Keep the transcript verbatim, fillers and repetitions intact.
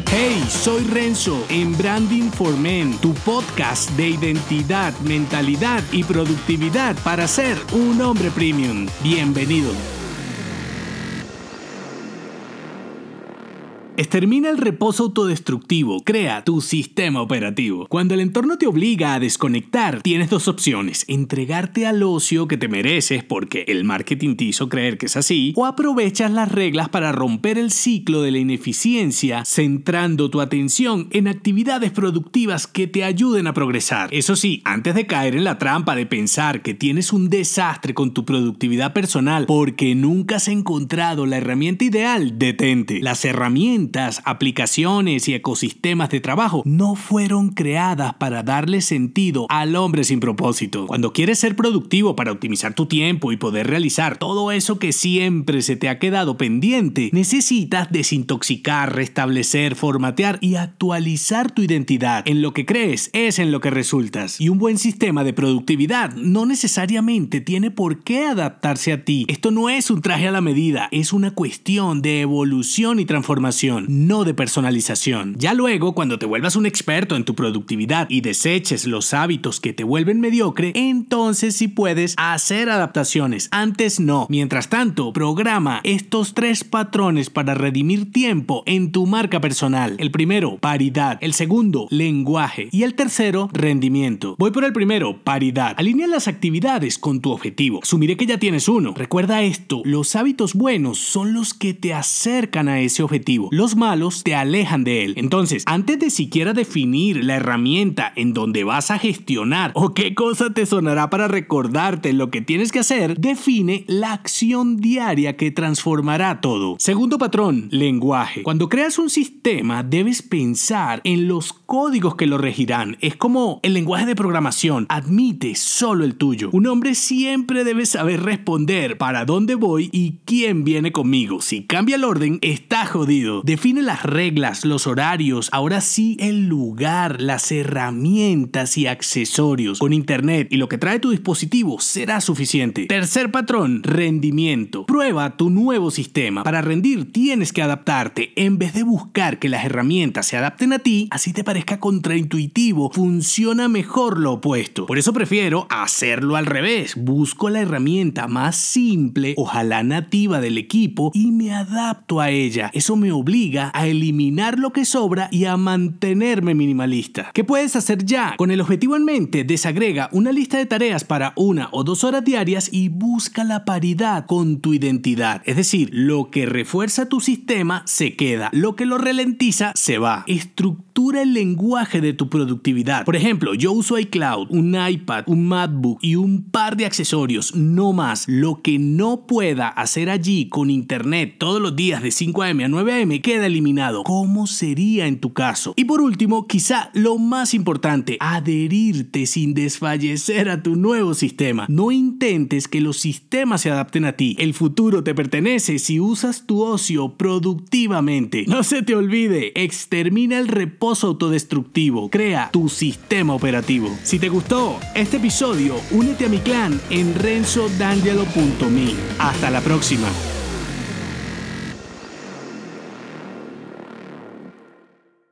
Hey, soy Renzo en Branding for Men, tu podcast de identidad, mentalidad y productividad para ser un hombre premium. Bienvenido. Extermina el reposo autodestructivo, crea tu sistema operativo. Cuando el entorno te obliga a desconectar, tienes dos opciones: entregarte al ocio que te mereces porque el marketing te hizo creer que es así, o aprovechas las reglas para romper el ciclo de la ineficiencia, centrando tu atención en actividades productivas que te ayuden a progresar. Eso sí, antes de caer en la trampa de pensar que tienes un desastre con tu productividad personal porque nunca has encontrado la herramienta ideal, detente. Las herramientas, aplicaciones y ecosistemas de trabajo no fueron creadas para darle sentido al hombre sin propósito. Cuando quieres ser productivo para optimizar tu tiempo y poder realizar todo eso que siempre se te ha quedado pendiente, necesitas desintoxicar, restablecer, formatear y actualizar tu identidad. En lo que crees es en lo que resultas. Y un buen sistema de productividad no necesariamente tiene por qué adaptarse a ti. Esto no es un traje a la medida, es una cuestión de evolución y transformación, no de personalización. Ya luego, cuando te vuelvas un experto en tu productividad y deseches los hábitos que te vuelven mediocre, entonces sí puedes hacer adaptaciones. Antes no. Mientras tanto, programa estos tres patrones para redimir tiempo en tu marca personal. El primero, paridad. El segundo, lenguaje. Y el tercero, rendimiento. Voy por el primero, paridad. Alinea las actividades con tu objetivo. Asumiré que ya tienes uno. Recuerda esto: los hábitos buenos son los que te acercan a ese objetivo. Los malos te alejan de él. Entonces, antes de siquiera definir la herramienta en donde vas a gestionar o qué cosa te sonará para recordarte lo que tienes que hacer, define la acción diaria que transformará todo. Segundo patrón, lenguaje. Cuando creas un sistema, debes pensar en los códigos que lo regirán. Es como el lenguaje de programación. Admite solo el tuyo. Un hombre siempre debe saber responder para dónde voy y quién viene conmigo. Si cambia el orden, está jodido. Define las reglas, los horarios, ahora sí el lugar, las herramientas y accesorios. Con internet y lo que trae tu dispositivo será suficiente. Tercer patrón, rendimiento. Prueba tu nuevo sistema. Para rendir tienes que adaptarte. En vez de buscar que las herramientas se adapten a ti, así te parezca contraintuitivo, funciona mejor lo opuesto. Por eso prefiero hacerlo al revés. Busco la herramienta más simple, ojalá nativa del equipo, y me adapto a ella. Eso me obliga a eliminar lo que sobra y a mantenerme minimalista. ¿Qué puedes hacer ya? Con el objetivo en mente, desagrega una lista de tareas para una o dos horas diarias y busca la paridad con tu identidad. Es decir, lo que refuerza tu sistema se queda, lo que lo ralentiza se va. Estructura el lenguaje de tu productividad. Por ejemplo, yo uso iCloud, un iPad, un MacBook y un par de accesorios, no más. Lo que no pueda hacer allí con internet todos los días de cinco a eme a nueve a eme queda eliminado. ¿Cómo sería en tu caso? Y por último, quizá lo más importante, adherirte sin desfallecer a tu nuevo sistema. No intentes que los sistemas se adapten a ti. El futuro te pertenece si usas tu ocio productivamente. No se te olvide, extermina el reposo autodestructivo. Crea tu sistema operativo. Si te gustó este episodio, únete a mi clan en renzo d'angelo punto me. Hasta la próxima.